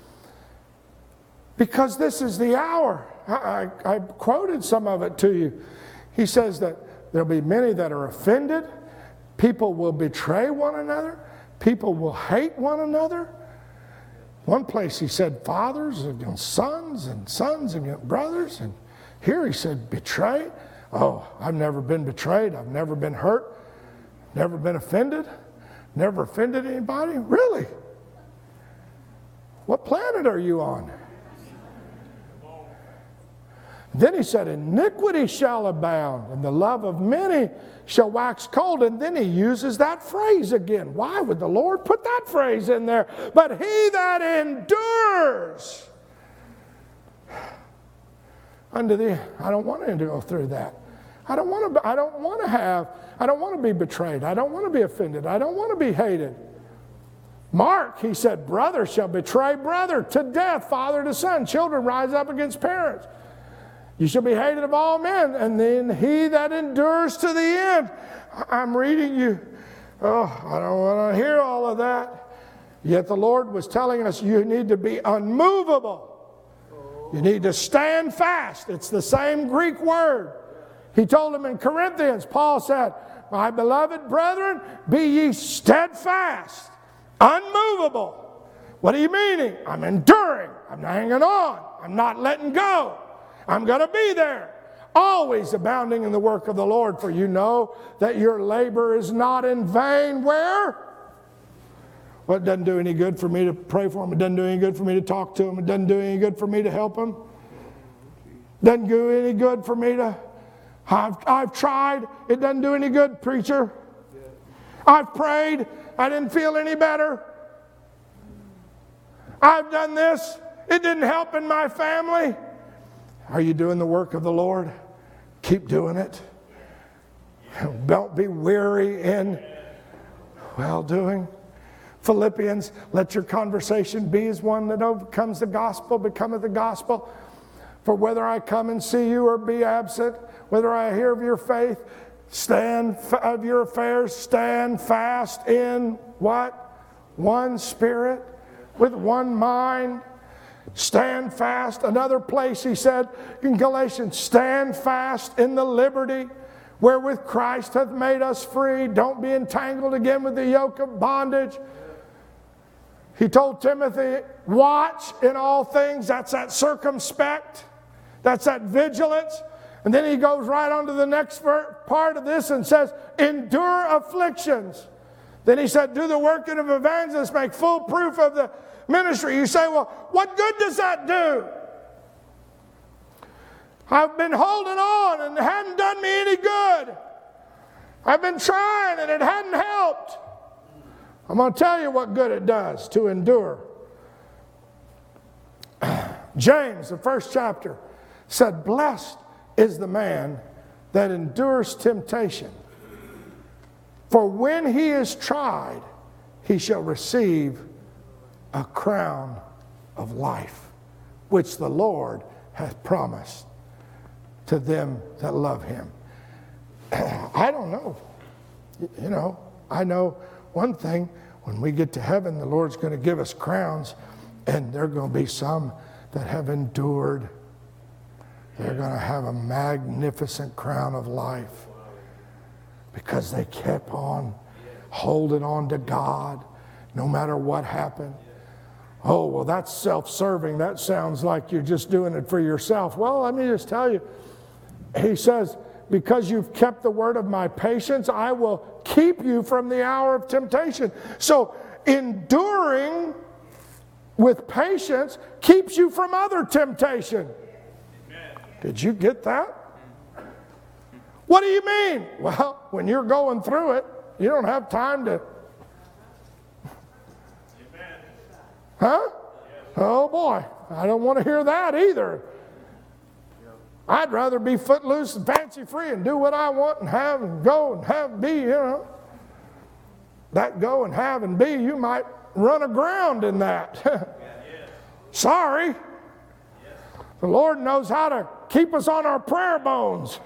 Because this is the hour. I, I, I quoted some of it to you. He says that there'll be many that are offended. People will betray one another. People will hate one another. One place he said fathers against sons and sons against brothers. And here he said betray. Oh, I've never been betrayed. I've never been hurt. Never been offended? Never offended anybody? Really? What planet are you on? Then he said, iniquity shall abound, and the love of many shall wax cold. And then he uses that phrase again. Why would the Lord put that phrase in there? But he that endures unto the, I don't want to go through that. I don't want to, I don't want to have, I don't want to be betrayed. I don't want to be offended. I don't want to be hated. Mark, he said, brother shall betray brother to death, father to son. Children rise up against parents. You shall be hated of all men. And then he that endures to the end. I'm reading you. Oh, I don't want to hear all of that. Yet the Lord was telling us you need to be unmovable. You need to stand fast. It's the same Greek word. He told them in Corinthians, Paul said, my beloved brethren, be ye steadfast, unmovable. What are you meaning? I'm enduring. I'm hanging on. I'm not letting go. I'm going to be there. Always abounding in the work of the Lord, for you know that your labor is not in vain. Where? Well, it doesn't do any good for me to pray for them. It doesn't do any good for me to talk to them. It doesn't do any good for me to help them. It doesn't do any good for me to... I've, I've tried. It doesn't do any good, preacher. I've prayed. I didn't feel any better. I've done this. It didn't help in my family. Are you doing the work of the Lord? Keep doing it. Don't be weary in well-doing. Philippians, let your conversation be as one that overcomes the gospel, becometh the gospel. For whether I come and see you or be absent, whether I hear of your faith, stand of your affairs, stand fast in what? One spirit, with one mind. Stand fast. Another place he said in Galatians, stand fast in the liberty wherewith Christ hath made us free. Don't be entangled again with the yoke of bondage. He told Timothy, watch in all things. That's that circumspect. That's that vigilance. And then he goes right on to the next part of this and says, endure afflictions. Then he said, do the working of evangelists, make full proof of the ministry. You say, well, what good does that do? I've been holding on and it hadn't done me any good. I've been trying and it hadn't helped. I'm going to tell you what good it does to endure. James, the first chapter, said, blessed is the man that endures temptation. For when he is tried, he shall receive a crown of life, which the Lord hath promised to them that love him. I don't know. You know, I know one thing. When we get to heaven, the Lord's going to give us crowns, and there are going to be some that have endured. They're going to have a magnificent crown of life because they kept on holding on to God no matter what happened. Oh, well, that's self-serving. That sounds like you're just doing it for yourself. Well, let me just tell you. He says, because you've kept the word of my patience, I will keep you from the hour of temptation. So enduring with patience keeps you from other temptation. Amen. Did you get that? What do you mean? Well, when you're going through it, you don't have time to... Huh? Oh boy, I don't want to hear that either. I'd rather be footloose and fancy free and do what I want and have and go and have be, you know. That go and have and be, you might run aground in that. Sorry. The Lord knows how to keep us on our prayer bones.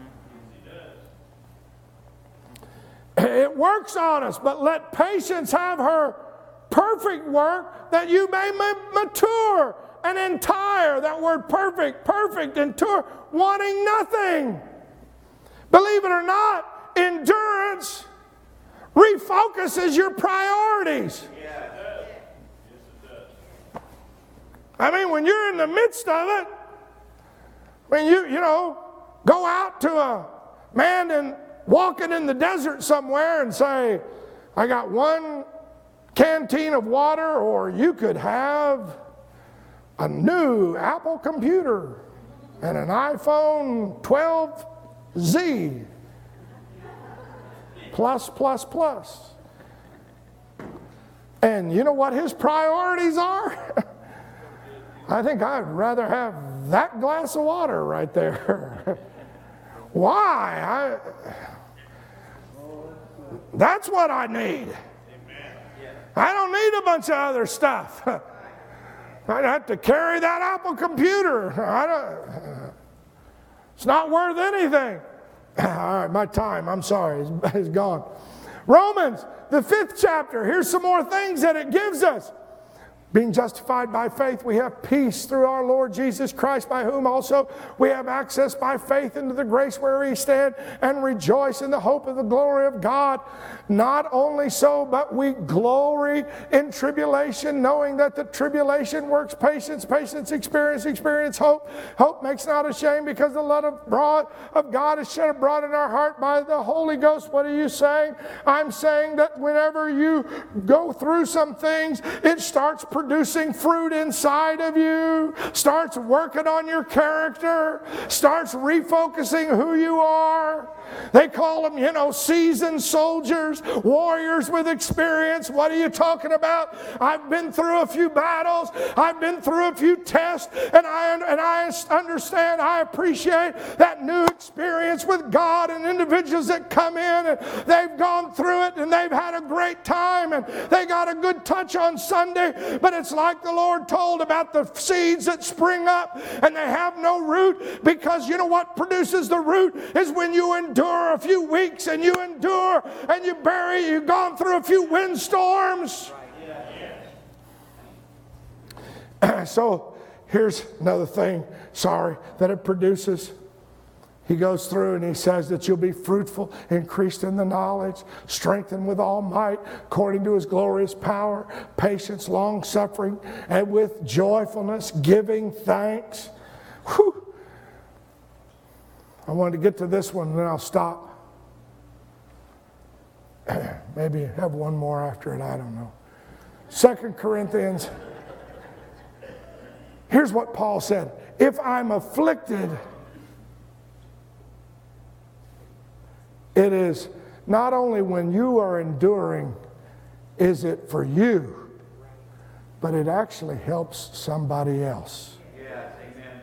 It works on us, but let patience have her perfect work, that you may mature and entire. That word perfect, perfect, entire, wanting nothing. Believe it or not, endurance refocuses your priorities. Yeah, it does. Yes, it does. I mean, when you're in the midst of it, when you, you know, go out to a man and walking in the desert somewhere and say, I got one canteen of water, or you could have a new Apple computer and an iPhone twelve Z plus, plus, plus. And you know what his priorities are? I think I'd rather have that glass of water right there. Why? I, that's what I need. I don't need a bunch of other stuff. I'd have to carry that Apple computer. I don't, it's not worth anything. All right, my time, I'm sorry, is, is gone. Romans, the fifth chapter, here's some more things that it gives us. Being justified by faith, we have peace through our Lord Jesus Christ, by whom also we have access by faith into the grace where we stand, and rejoice in the hope of the glory of God. Not only so, but we glory in tribulation, knowing that the tribulation works patience, patience experience, experience hope. Hope makes not ashamed, because the love of, broad, of God is shed abroad in our heart by the Holy Ghost. What are you saying? I'm saying that whenever you go through some things, it starts producing fruit inside of you, starts working on your character, starts refocusing who you are. They call them, you know, seasoned soldiers, warriors with experience. What are you talking about? I've been through a few battles. I've been through a few tests, and I, and I understand, I appreciate that new experience with God, and individuals that come in and they've gone through it and they've had a great time and they got a good touch on Sunday. But it's like the Lord told about the seeds that spring up and they have no root, because you know what produces the root is when you endure a few weeks and you endure and you bury, you've gone through a few windstorms. So here's another thing, sorry, that it produces. He goes through and he says that you'll be fruitful, increased in the knowledge, strengthened with all might, according to his glorious power, patience, long suffering, and with joyfulness, giving thanks. Whew. I wanted to get to this one and then I'll stop. Maybe have one more after it, I don't know. Second Corinthians. Here's what Paul said. If I'm afflicted, it is not only when you are enduring, is it for you, but it actually helps somebody else. Yes, amen.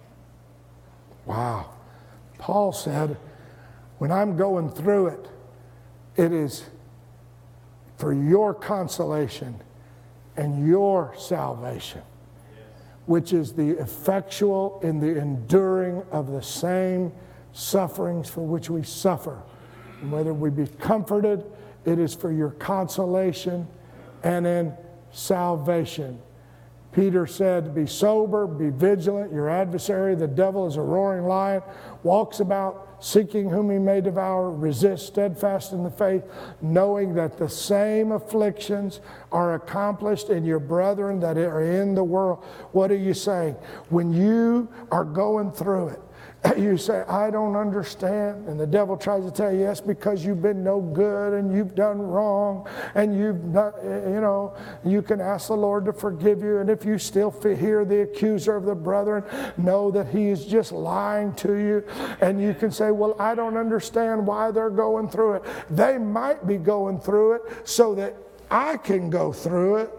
Wow. Paul said, when I'm going through it, it is for your consolation and your salvation, which is the effectual in the enduring of the same sufferings for which we suffer. And whether we be comforted, it is for your consolation and in salvation. Peter said, be sober, be vigilant. Your adversary, the devil, is a roaring lion, walks about seeking whom he may devour. Resist, steadfast in the faith, knowing that the same afflictions are accomplished in your brethren that are in the world. What are you saying? When you are going through it, you say, I don't understand. And the devil tries to tell you, yes, because you've been no good and you've done wrong and you've not, you know, you can ask the Lord to forgive you. And if you still hear the accuser of the brethren, know that he is just lying to you. And you can say, well, I don't understand why they're going through it. They might be going through it so that I can go through it.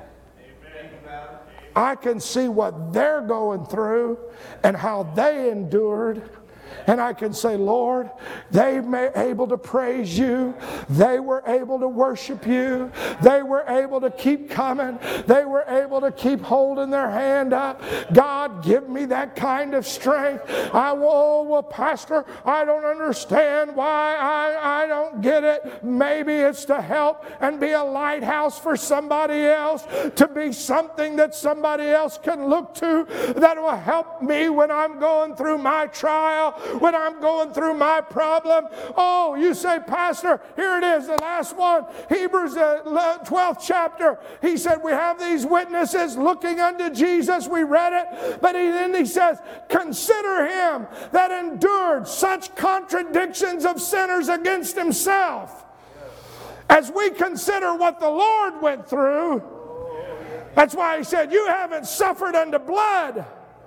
I can see what they're going through and how they endured. And I can say, Lord, they were able to praise you. They were able to worship you. They were able to keep coming. They were able to keep holding their hand up. God, give me that kind of strength. I oh, well, Pastor, I don't understand why I, I don't get it. Maybe it's to help and be a lighthouse for somebody else, to be something that somebody else can look to that will help me when I'm going through my trial, when I'm going through my problem. Oh, you say, Pastor, here it is, the last one. Hebrews uh, twelfth chapter. He said, we have these witnesses looking unto Jesus. We read it. But he, then he says, consider him that endured such contradictions of sinners against himself. As we consider what the Lord went through, that's why he said, you haven't suffered unto blood.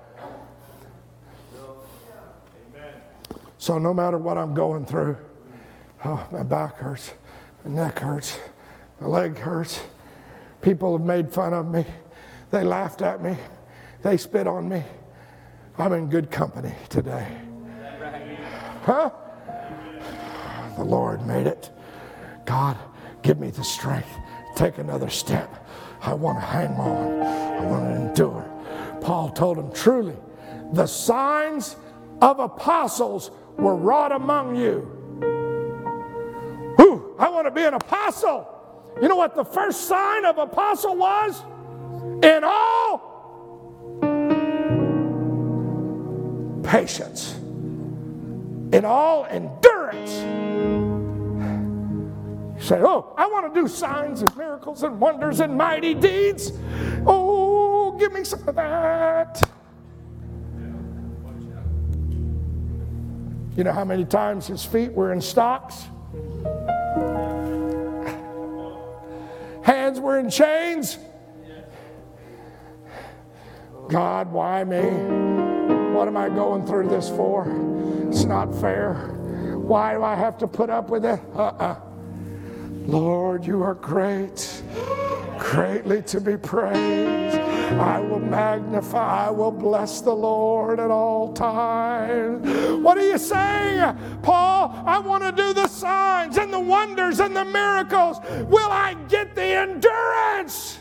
So no matter what I'm going through, oh, my back hurts, my neck hurts, my leg hurts. People have made fun of me. They laughed at me. They spit on me. I'm in good company today. Huh? The Lord made it. God, give me the strength. Take another step. I want to hang on. I want to endure. Paul told him, truly, the signs of apostles were wrought among you. Whew, I want to be an apostle. You know what the first sign of apostle was? in all patience, in all endurance. You say, oh, I want to do signs and miracles and wonders and mighty deeds. Oh, give me some of that. You know how many times his feet were in stocks? Hands were in chains. God, why me? What am I going through this for? It's not fair. Why do I have to put up with it? Uh-uh. Lord, you are great, greatly to be praised. I will magnify, I will bless the Lord at all times. What are you saying, Paul? I want to do the signs and the wonders and the miracles. Will I get the endurance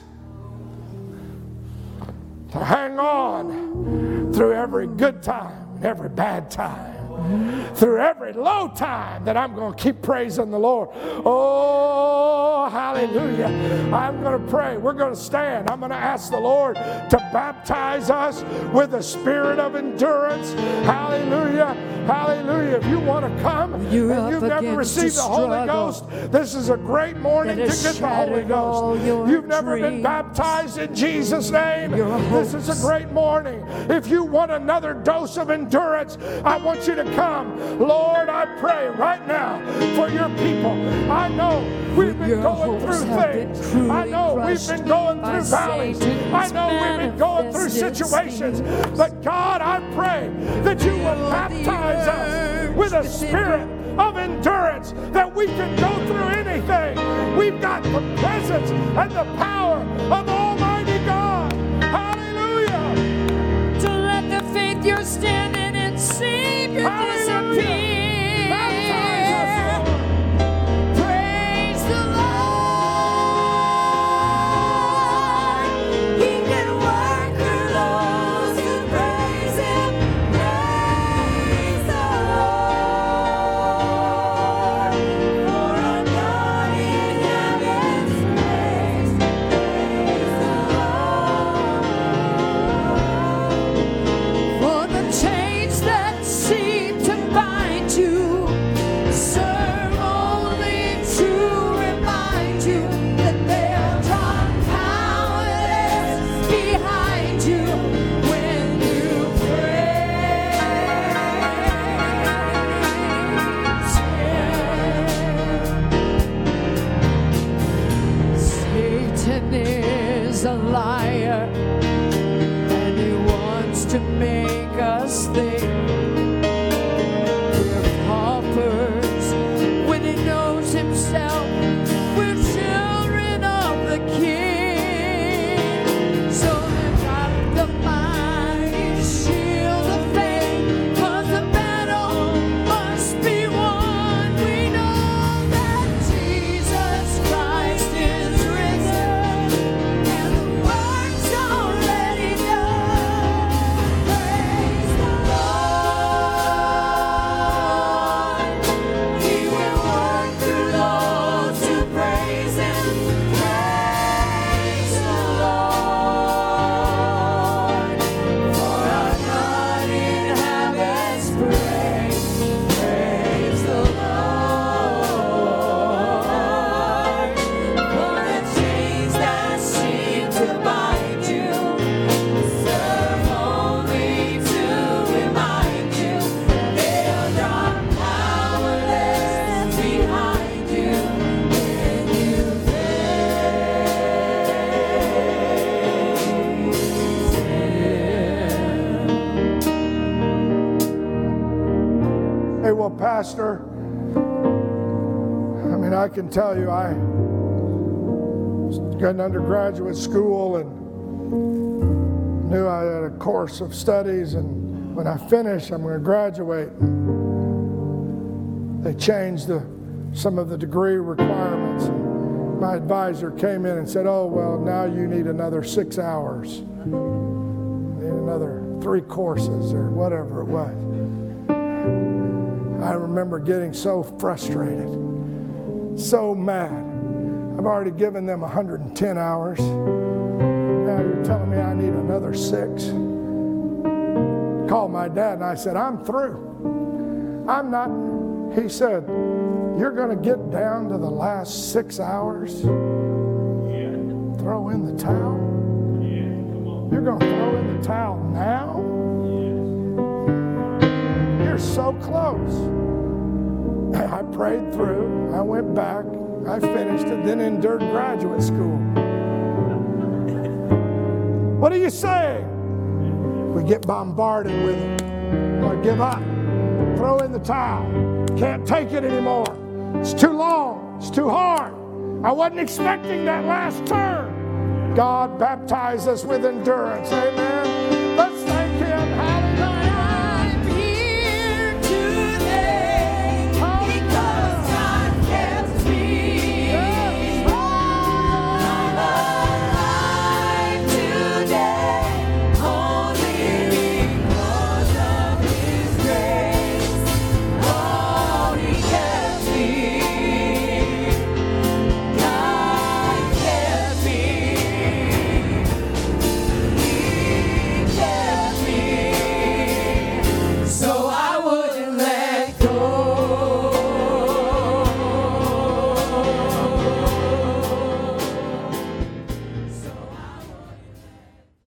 to hang on through every good time and every bad time? Through every low time that I'm going to keep praising the Lord. Oh, hallelujah. I'm going to pray. We're going to stand. I'm going to ask the Lord to baptize us with a spirit of endurance. Hallelujah. Hallelujah. If you want to come and you've never received the Holy Ghost, this is a great morning to get the Holy Ghost. You've never been baptized in Jesus' name. This is a great morning. If you want another dose of endurance, I want you to come. Lord, I pray right now for your people. I know we've been going through things. I know we've been going through valleys. I know we've been going through situations. But God, I pray that you will baptize us with a spirit of endurance, that we can go through anything. We've got the presence and the power of Almighty God. Hallelujah. To let the faith you're standing in Savior disappear. Praise the Lord. He can work through those who praise Him. Praise the Lord. For our God in heaven's praise. Praise the Lord. For the chains that seem to bind you serve only to remind you that they are drawn powerless behind you when you praise Him. Satan is a liar, and he wants to make us think we're paupers when he knows himself we're children of the King. So lift up the mighty shield of faith, 'cause the battle must be won. We know that Jesus Christ is risen, and the work's already done. Praise the Lord. He will work through those who praise Him. Praise the Lord. For our God in heaven's praise. Praise the Lord. For the chains that seem to bind you serve only to remind you they are not powerless behind you when you Hey, well, Pastor, I mean, I can tell you, I got an undergraduate school and knew I had a course of studies, and when I finish, I'm going to graduate. They changed the, some of the degree requirements. My advisor came in and said, oh, well, now you need another six hours. You need another three courses or whatever it was. I remember getting so frustrated, so mad. I've already given them one hundred ten hours. now you're telling me I need another six. Called my dad and I said, I'm through. I'm not. He said, you're going to get down to the last six hours? Yeah. Throw in the towel? Yeah. Come on. You're going to throw in the towel now? Yes. You're so close. I prayed through. I went back. I finished it, then endured graduate school. What are you saying? We get bombarded with it. Or give up. Throw in the towel. Can't take it anymore. It's too long. It's too hard. I wasn't expecting that last turn. God baptized us with endurance. Amen.